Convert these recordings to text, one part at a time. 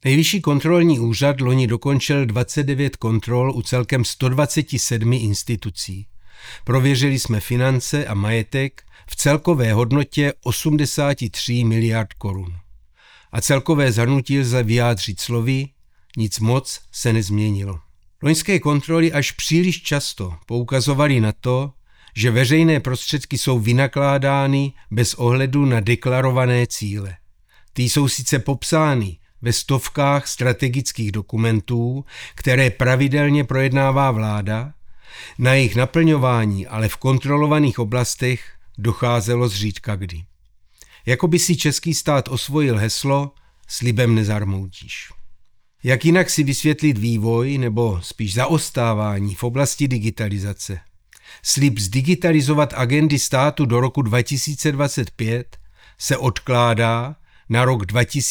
Nejvyšší kontrolní úřad loni dokončil 29 kontrol u celkem 127 institucí. Prověřili jsme finance a majetek v celkové hodnotě 83 miliard korun. A celkové shrnutí lze vyjádřit slovy: nic moc se nezměnilo. Loňské kontroly až příliš často poukazovaly na to, že veřejné prostředky jsou vynakládány bez ohledu na deklarované cíle. Ty jsou sice popsány ve stovkách strategických dokumentů, které pravidelně projednává vláda, na jejich naplňování ale v kontrolovaných oblastech docházelo zřídka kdy. Jako by si český stát osvojil heslo slibem nezarmoutíš. Jak jinak si vysvětlit vývoj nebo spíš zaostávání v oblasti digitalizace? Slib zdigitalizovat agendy státu do roku 2025 se odkládá na rok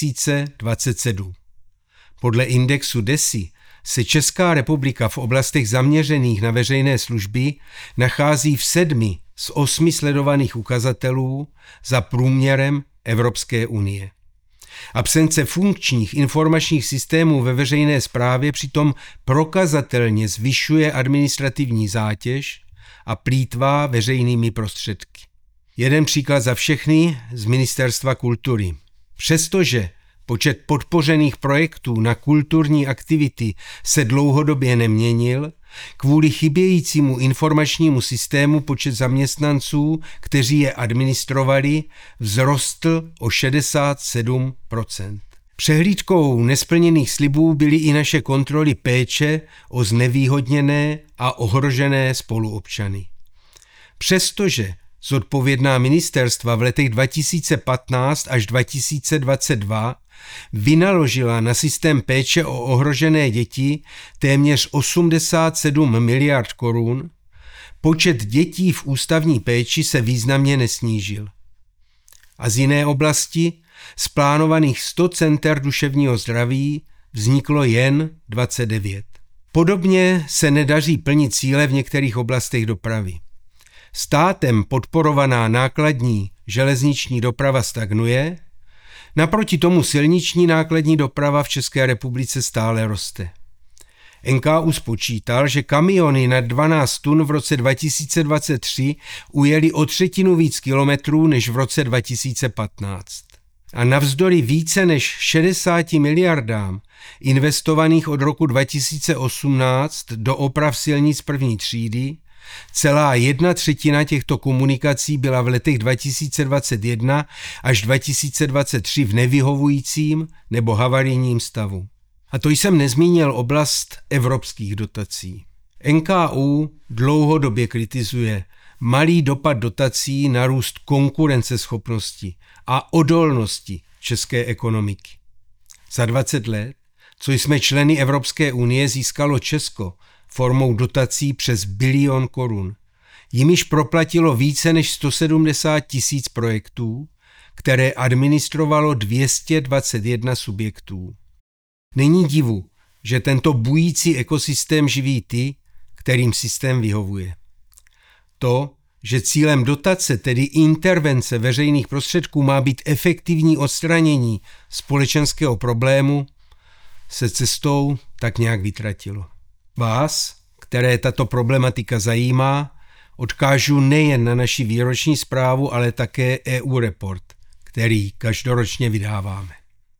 2027. Podle indexu DESI se Česká republika v oblastech zaměřených na veřejné služby nachází v 7 z 8 sledovaných ukazatelů za průměrem Evropské unie. Absence funkčních informačních systémů ve veřejné správě přitom prokazatelně zvyšuje administrativní zátěž a plýtvá veřejnými prostředky. Jeden příklad za všechny z Ministerstva kultury. Přestože počet podpořených projektů na kulturní aktivity se dlouhodobě neměnil, kvůli chybějícímu informačnímu systému počet zaměstnanců, kteří je administrovali, vzrostl o 67%. Přehlídkou nesplněných slibů byly i naše kontroly péče o znevýhodněné a ohrožené spoluobčany. Přestože zodpovědná ministerstva v letech 2015 až 2022 vynaložila na systém péče o ohrožené děti téměř 87 miliard korun, počet dětí v ústavní péči se významně nesnížil. A z jiné oblasti, z plánovaných 100 center duševního zdraví, vzniklo jen 29. Podobně se nedaří plnit cíle v některých oblastech dopravy. Státem podporovaná nákladní železniční doprava stagnuje, naproti tomu silniční nákladní doprava v České republice stále roste. NKÚ spočítal, že kamiony nad 12 tun v roce 2023 ujeli o 1/3 víc kilometrů než v roce 2015. A navzdory více než 60 miliardám investovaných od roku 2018 do oprav silnic první třídy, celá 1/3 těchto komunikací byla v letech 2021 až 2023 v nevyhovujícím nebo havarijním stavu. A to jsem nezmínil oblast evropských dotací. NKÚ dlouhodobě kritizuje malý dopad dotací na růst konkurenceschopnosti a odolnosti české ekonomiky. Za 20 let, co jsme členy Evropské unie, získalo Česko formou dotací přes 1 bilion korun. Jimiž proplatilo více než 170 000 projektů, které administrovalo 221 subjektů. Není divu, že tento bující ekosystém živí ty, kterým systém vyhovuje. To, že cílem dotace, tedy intervence veřejných prostředků, má být efektivní odstranění společenského problému, se cestou tak nějak vytratilo. Vás, které tato problematika zajímá, odkážu nejen na naši výroční zprávu, ale také EU Report, který každoročně vydáváme.